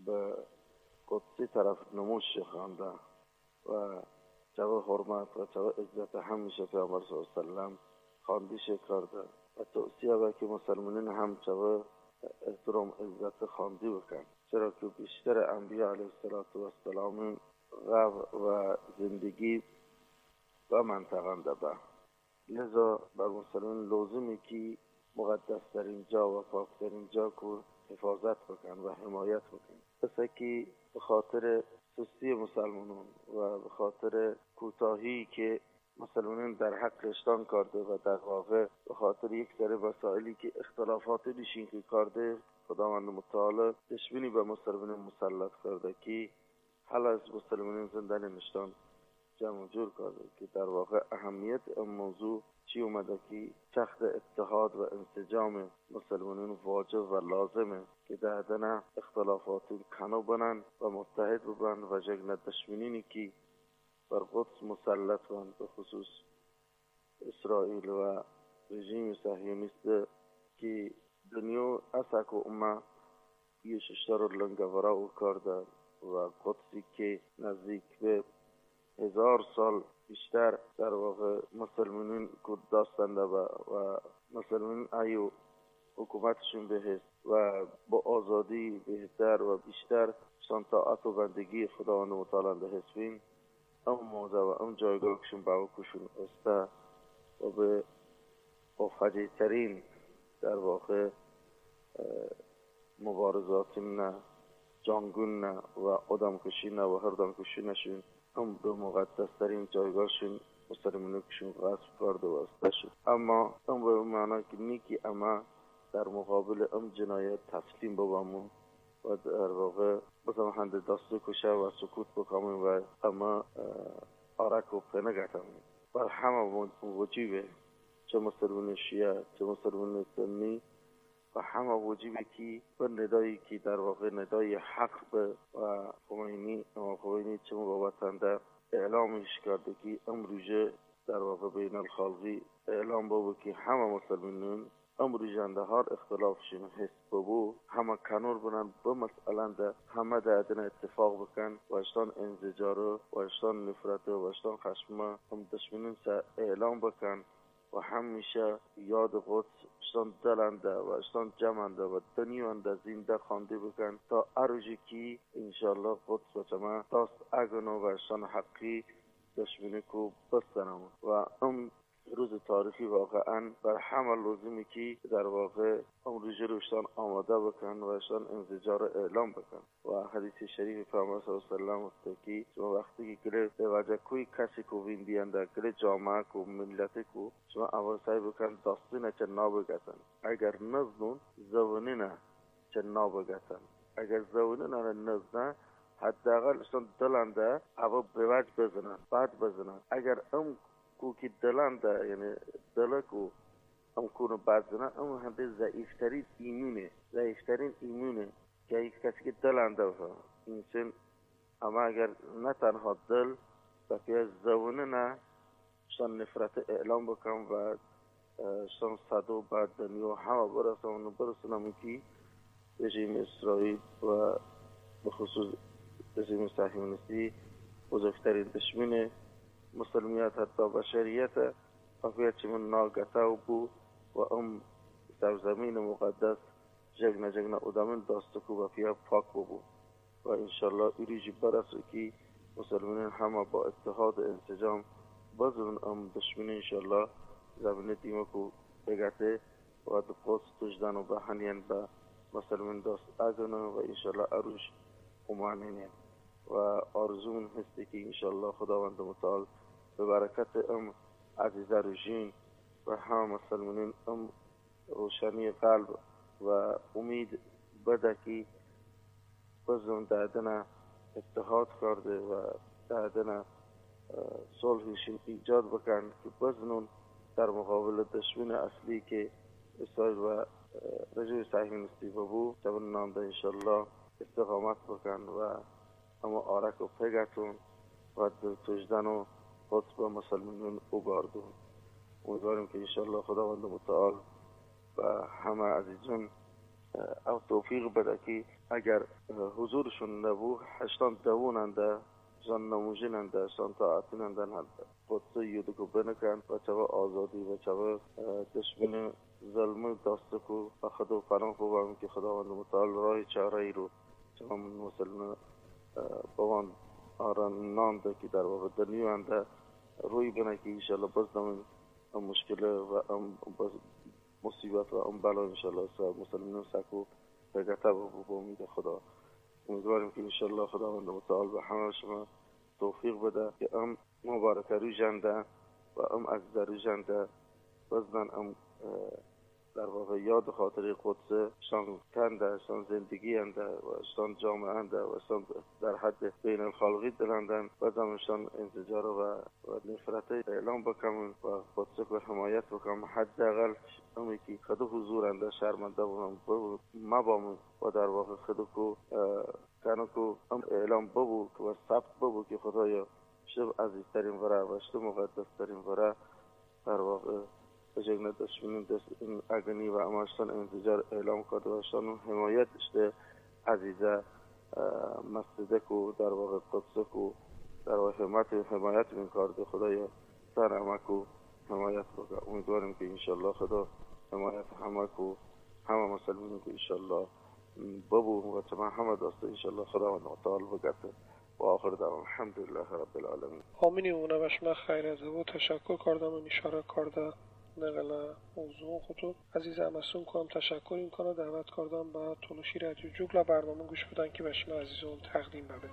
به قدسی طرف نموش خوانده و جو حرمت و جو عزت همیشه پیامبر صلی الله علیه و سلم خواندیش کرده و توصیه به که مسلمانین هم جو احترام عزت خواندی بکن، چرا که بیشتر انبیاء علیه السلام غب و زندگی و منطقه ده. لذا بر مسلمان لازمی که مقدس ترین جا و پاک ترین جا کو حفاظت بکن و حمایت بکن. پس که به خاطر سستی مسلمانان و به خاطر کوتاهی که مسلمانان در حقشتان کرده و در واقع به خاطر یک سری مسائلی که اختلافات دیشین که کرده، خداوند متعال دشمنی به مسلمانان مسلط کرده که حال از مسلمانان زندان نشتان جمع جور کرده که در واقع اهمیت این موضوع چی اومده که چخت اتحاد و انسجام مسلمانان واجب و لازمه که دهدن اختلافات کنو بنن و متحد ببن و جگن دشمنینی که بر قدس مسلط بن، به خصوص اسرائیل و رژیم صهیونیست که دنیا اسک و امه یه ششتر لنگورا او کرده و قدسی که نزدیک به 1000 سال بیشتر در واقع مسلمانین کود داستنده و مسلمانین ایو حکومتشون بهست و با آزادی بهتر و بیشتر طاعت و بندگی خداوند متعال ده هستین، ام موضع و ام جایگاهشون باوکشون استه و به فجیع ترین در واقع مبارزات نه، جانگون نه و آدم کشی نه و هر دم کشی نشون، هم به مقدس ترین جایگاهشون مسلمانو کشون غصب کرده و استه شد. اما هم به معنی که نیکی اما در مقابل ام جنایت تسلیم ببامون و در واقع بزم هند دست کشه و سکوت بکنیم و اما آرک و پنه گتمیم. بر همه وجیبه، چه مسلمان شیعه چه مسلمان سنی، و همه وجیبه که به ندایی که در واقع ندای حق به و خمینی چه مبابتنده اعلامش کرده که امروزه در واقع بین الخالقی اعلام بابو که همه مسلمانون امروزه اندهار اختلافشون هست بابو همه کنور بنن به مسئله ده همه دادن اتفاق بکن و اشتان انزجاره و اشتان نفرته و اشتان خشمه هم دشمنون سا اعلام بکن و همیشه یاد قدس اشتان دلنده و اشتان جمعنده و دنیوانده زنده خانده بکن تا اروجی که انشالله قدس بچمه داست اگنو و اشتان حقی دشمنی کو بستنم و روز تاریخی واقعا بر همه لازمی که در واقع امروز روشتان آماده بکن و اشتان انزجار اعلام بکن و حدیث شریف پیامبر صلی الله علیه و سلم که شما وقتی که گره به وجه کوی کسی کو ویندیانده گره جامعه کو ملت کو شما اول سعی بکن داستینه چه نابگتن، اگر نزنون زونینه چه نابگتن، اگر زونینه نزنه حداقل اشتان دلنده اول به وجه بزنن بعد بزنن، اگر کو که دلنده یعنی دلکو ام کنو بعضنا ام هنده ضعیفترین ایمونه که یک کسی که دلنده بفهم انسان، اما اگر نه تنها دل بلکه زونه نه شان نفرت اعلام بکن و شان صدو بعد دنیا همه برسنم که رژیم اسرائیل و بخصوص رژیم صهیونیستی بزرگترین دشمن مسلمیت حتی بشریت افیت چمون ناگتاو بو و سرزمین مقدس جگن ادامن داستکو و فیها پاک بو و انشالله ایریجی برسو که مسلمین همه با اتحاد انسجام بزرن دشمن انشالله زمین دیمکو بگته و دقوص تجدن و بحنین با مسلمین داست اگنه و انشالله اروش امانینه و آرزون هستی که انشالله خداوند متعال به برکت عزیزه روشین و همه مسلمانین روشنی قلب و امید بده که بزن دادن اتحاد کرده و دادن صلحشون ایجاد بکن که بزنون در مقابل دشمن اصلی که اسرائیل و رژیم صهیونیستی بو جبن نامده انشالله استقامت بکن و اما آرک و پگتون و تجدن و قدس با مسلمانون اوگاردون. امیدواریم که انشالله خداوند متعال و همه عزیزان او توفیق بده که اگر حضورشون نبود هشتان دووننده جان نموژننده شان طاعتیننده قدس یودکو بنکن و چوه آزادی و چوه دشمن ظلم داستکو و خدا پناه ببرم که خداوند متعال راه چاره ای رو چون مسلمان بوان آران نانده که در واقع دنیا انده روی بنه که انشالله بزدم مشکل و مصیبت و بلا انشالله مسلمان سکو بگته با امید خدا. امیدواریم که انشالله خداوند متعال به همه شما توفیق بده که مبارک رو جنده و عزیز رو جنده بزنن در واقع یاد خاطر قدس شان کنده شان زندگی انده و شان جامعه انده و شان در حد بین الخالقی دلندن و زمشان انتجار و نفرت اعلام بکنم و قدس رو حمایت بکنم حداقل امی که خدا حضور انده شرمنده بودم مبامون و در واقع خدا کو کنو کو اعلام ببو و ثبت ببو که خدایا شب عزیزترین وره و شب مقدسترین وره در واقع بجگن دشمنین دست این اگنی و اماشتان انتجار اعلام کرده و شان حمایت اشته عزیزه مسجده کو در واقع قدسه کو در واقع حمایت من کرده خدایا سر امکو حمایت بگه. امیدواریم که انشالله خدا حمایت همه کو همه مسلمین کو انشالله ببو و تمام همه داسته انشالله خداوند متعال بگته و آخر دعوام الحمدلله رب العالمین. آمین. اونه بشمه خیر از او تشکر کردم و اشاره کرده نقل موضوع خطوب عزیز امسون کنم تشکر این کنه دعوت کردم با تلوشی رادیو جوگل برنامه گوش بدن که بشمه عزیزون تقدیم بده.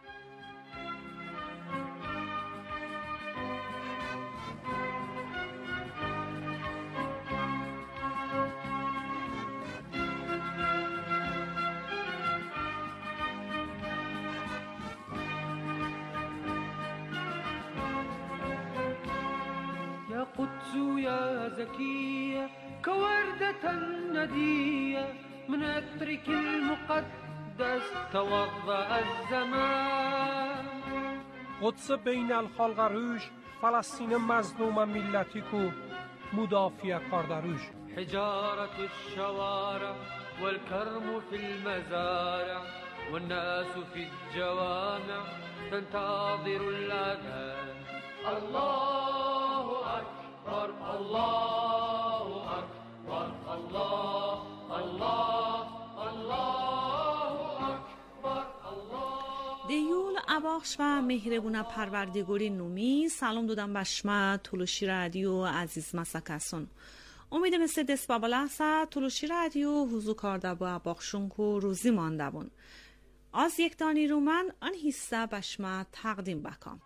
قدس يا زكية كوردة ندية من عطرك المقدس توضأ الزمان. قدس بین الخلق روش فلسطین مظلوم ملتی کو مدافع کاردروش. حجارة الشوارع والكرم في المزارع والناس في الجوامع تنتظر الأذان. الله أكبر الله أكبر الله الله الله أكبر الله. دیول اباخش و مهربونه پروردگاری نومی سلام دادم به شما تلوشی رادیو عزیز مسکسون. امید مثل دست بابلحصه تلوشی رادیو حضور کرده با اباخشون که روزی مانده بون. از یک دانی رو من آن حصه به شما تقدیم بکم.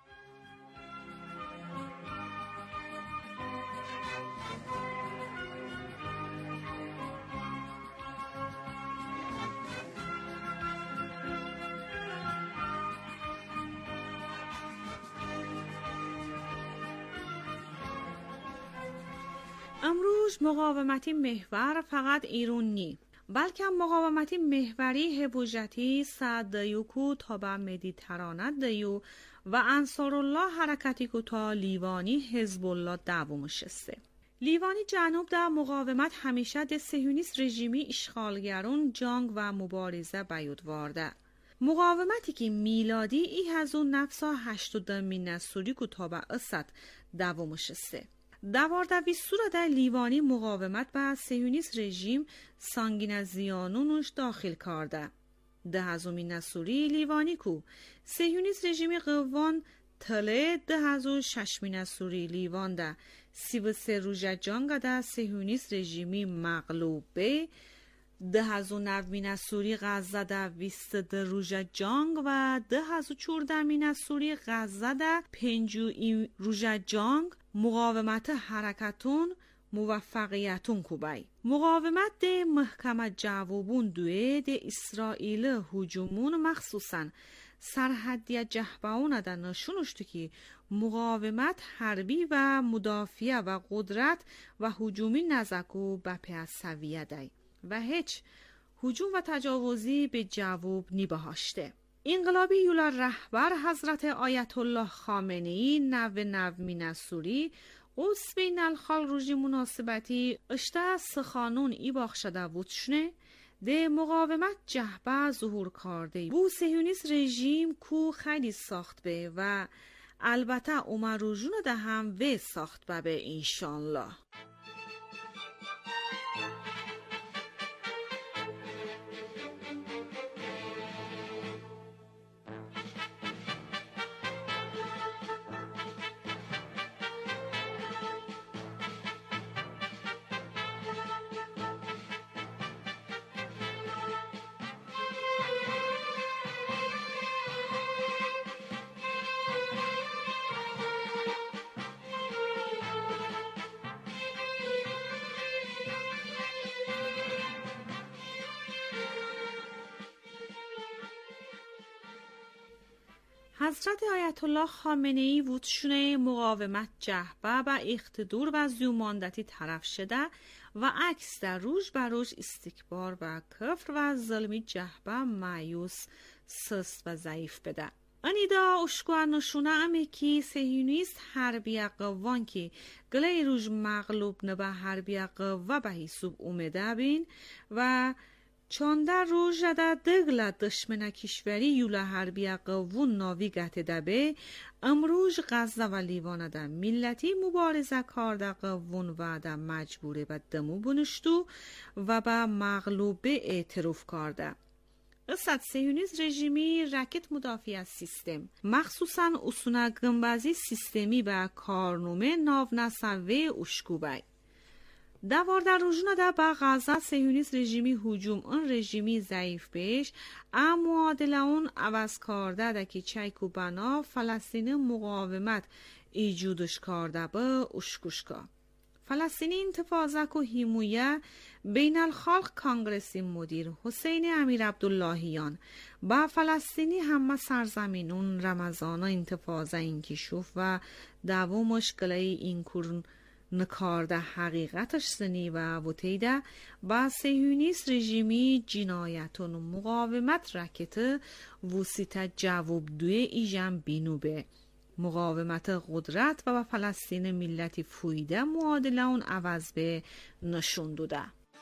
امروز مقاومتی محور فقط ایران نی بلکه مقاومتی محوری حبوجتی سعد دیوکو تا به مدیترانه دیو و انصار الله حرکتی کو تا لیوانی حزب الله دوم شسته. لیوانی جنوب در مقاومت همیشه ده صهیونیست رژیمی اشغالگران جنگ و مبارزه بیود وارده. مقاومتی که میلادی ای هزو نفسا 80 نسوری کو تا به اسد دوم شسته. دوارده سوره در لیوانی مقاومت به صهیونیست رژیم سانگین از زیانونش داخل کرده. 10 نسوری لیوانی کو صهیونیست رژیم قوان تله 1006 نسوری لیوان ده 33 روژه جنگ ده صهیونیست رژیمی مغلوبه 1009 نسوری غزه ده 22 روژه جنگ و 1014 نسوری غزه ده 5 روژه جنگ مقاومت حرکتون موفقیتون کوبای. مقاومت ده محکمه جوابون دوی ده اسرائیل هجومون مخصوصا سرحدی جهباون ده نشونشتو که مقاومت حربی و مدافع و قدرت و هجومی نزکو بپی از سویه دی و هیچ هجوم و تجاوزی به جواب نیبهاشته. انقلابی یولا رهبر حضرت آیت الله خامنه‌ای نو مینسوری اوس بین الخال روژی مناسبتی اشته سخانون ای باخشده وچنه ده مقاومت جهبه ظهور کرده بو صهیونیست رژیم کو خیلی ساخت به و البته اومر روژون ده هم و ساخت به انشالله. حضرت آیت الله خامنه‌ای وودشونه مقاومت جهبه و اقتدار و زیوماندتی طرف شده و عکس در روش بر روش استکبار و کفر و ظلمی جهبه مایوس سست و ضعیف بده. انیدا اشکوه نشونه امی که صهیونیست حربی قوان که گلی روش مغلوب نبه حربی قوه به حساب اومده بین و چون در روز جده دگل دشمن کشوری یولا حربی قوون ناوی گته دبه امروز غزه و لیوان ده ملتی مبارزه کارده قوون و ده مجبوره به دمو بنشتو و به مغلوبه اعتراف کرده. قصد صهیونیست رژیمی رکت مدافع از سیستم مخصوصا اصونه گنبازی سیستمی به کارنامه ناو نسوه اشکوبه دوار در روزونه ده با غزه صهیونیست رژیمی هجوم اون رژیمی ضعیف بیش معادله اون عوض کرده ده که چایکو بنا فلسطین مقاومت ایجودش کرده به اشکوشکا. فلسطینی انتفاضه که هیمویه بین الخلق کانگرسی مدیر حسین امیر عبداللهیان با فلسطینی همه سرزمینون رمضان انتفاضه انکشوف و دوامش گلای این کرن نکارده حقیقتش سنی و وطیده با صهیونیست رژیمی جنایتون مقاومت رکت وسیطه جواب دوی ایجم بینوبه مقاومت قدرت و فلسطین ملتی فویده معادله اون عوض به نشون دوده.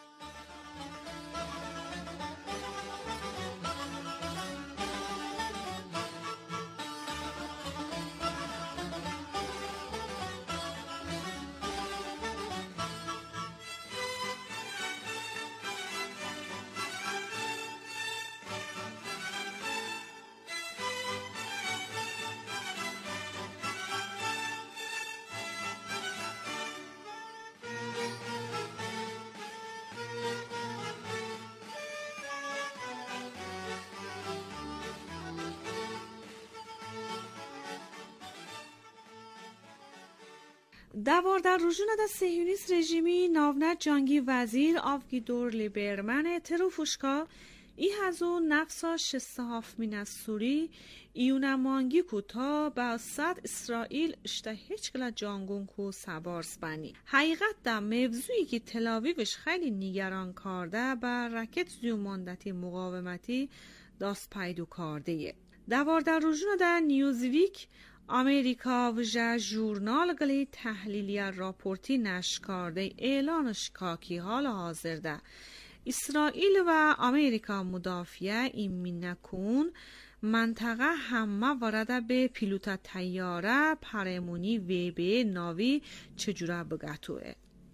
دوار در روزونه ده صهیونیست رژیمی ناونت جانگی وزیر آفگیدور لیبرمن تروفوشکا ای هزو نفسا شستهاف من از سوری ایونمانگی کو تا با صد اسرائیل اشته هیچ گلا جانگون کو سبارس بانی. حقیقت ده موضوعی که تلاویوش خیلی نگران کرده با رکت زیوماندتی مقاومتی داست پیدو کرده. دوار در روزونه ده نیوزویک امریکا و ژورنال گلی تحلیلی راپورتی نشکارده اعلانش کاکی حال حاضر ده اسرائیل و امریکا مدافعه این نکون منطقه همه ورده به پیلوت تیاره پرمونی و به ناوی چجوره بگتوه.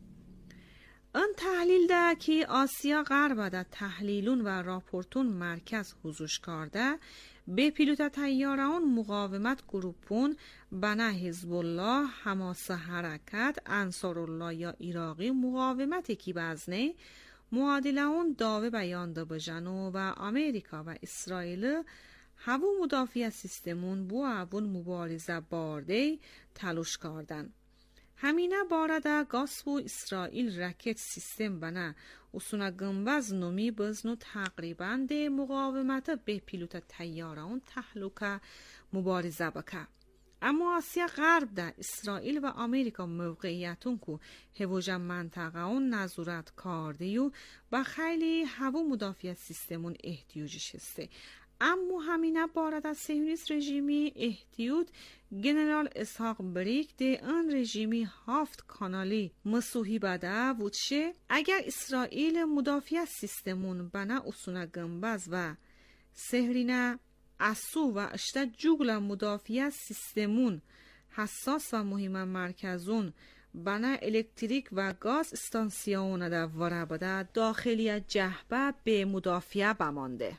ان تحلیل ده که آسیا غرب ده تحلیلون و راپورتون مرکز حضورش کرده به پیلوت تیاران مقاومت گروپون بنا حزب الله حماس حرکت انصارالله یا عراقی مقاومتی که بزنه معادله اون داوه بیان ده بجنو و امریکا و اسرائیل هوا مدافع سیستمون بو اون مبارزه بارده تلاش کردن. همینه بارده گاس و اسرائیل رکت سیستم بنا اصونا گنبز نومی بزنو تقریبا ده مقاومت به پیلوت تیاران تحلوک مبارزه بکه. اما آسیا غرب ده اسرائیل و امریکا موقعیتون که هواجم منطقه اون نظورت کرده و با خیلی هوا مدافع سیستمون احتیاجش هسته. اما همینه بارد از سیونیست رژیمی احتیوط گنرال اسحاق بریک ده ان رژیمی هافت کانالی مسوحی بده وچه اگر اسرائیل مدافع سیستمون بنا اسونه گنبز و سهرینه اسو و اشته جوگل مدافع سیستمون حساس و مهم مرکزون بنا الکتریک و گاز استانسیون ده وره بده داخلی جهبه به مدافع بمانده.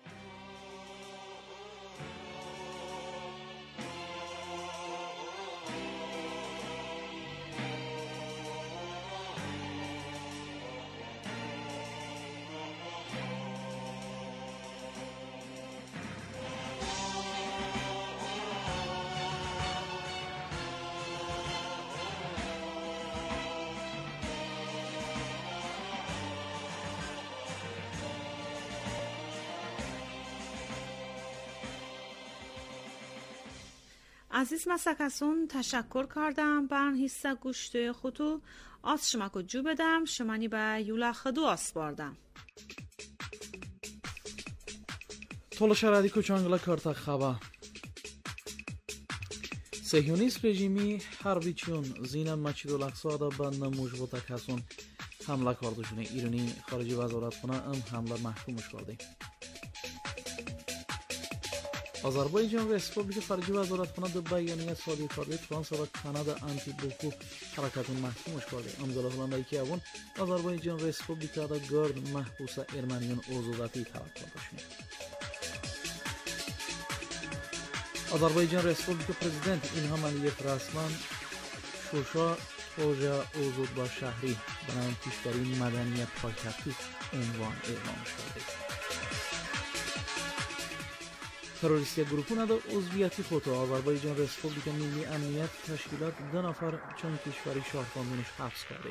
عزیز مسکسون تشکر کردم بر حصه گوشت خودو آس شمکو جو بدم شمانی به یولا خدو آسپاردم طول شرعی که چانگلا کرتا خواه صهیونیست رژیمی حربی چون زینه مسجد الاقصی دا به نموج و تکسون حمله کردشونه ایرانی خارجی وزارت کنه حمله محکومش کرده. آذربایجان و ریسپوبلیک خارجی وزارت خانه در بیانیه صادر کرده فرانسه و کانادا آنتی بوکو حرکتون محکومش کرده. امضا هلندی که اون آذربایجان ریسپوبلیک دا گرد محبوس ارمنیون عضویتی طلب کرده شد. آذربایجان ریسپوبلیک پرزیدنت ایلهام علیف رسما شوشا پروژه عضو با شهری برای پیشبری مدنیت پایتختی عنوان اعلام شده. تروریستی گروپونه در عضویتی خود آذربایجان ریسپوبلیک ملی امنیت تشکیلات 2 نفر چون کشوری شهروندانش حبس کرده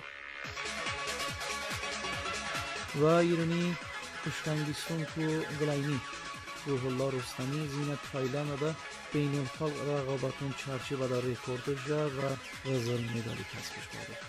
و ایرانی خوشتنگیستون کو گلاینی روح الله رستمی زینت تایلند دا بین الخلق رقابتون چرچی و در ریکوردش و رزل مدالی کسبش کرده.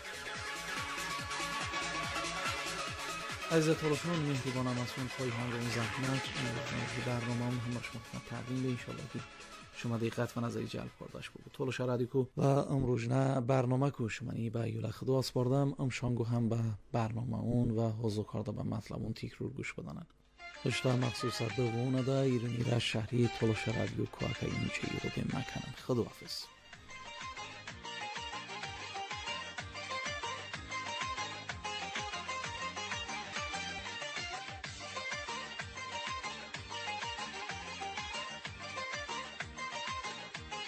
عزیز طالشون مهربانم از پای همراه زحمت امروز برنامه هم شما تقدیم به انشالله که شما دقت و نظری جلب کردش بود. طالش رادیو و امروز نه برنامه کو شما نی به یولا خدو اسپاردم امشانگو هم به برنامه اون و حضور کرده به مطلب اون تکرار گوش بدانن. اشتها مخصوص دوونه دا ایرانی را شهری طالش رادیو که اینچه رو به مکنن. خداحافظ.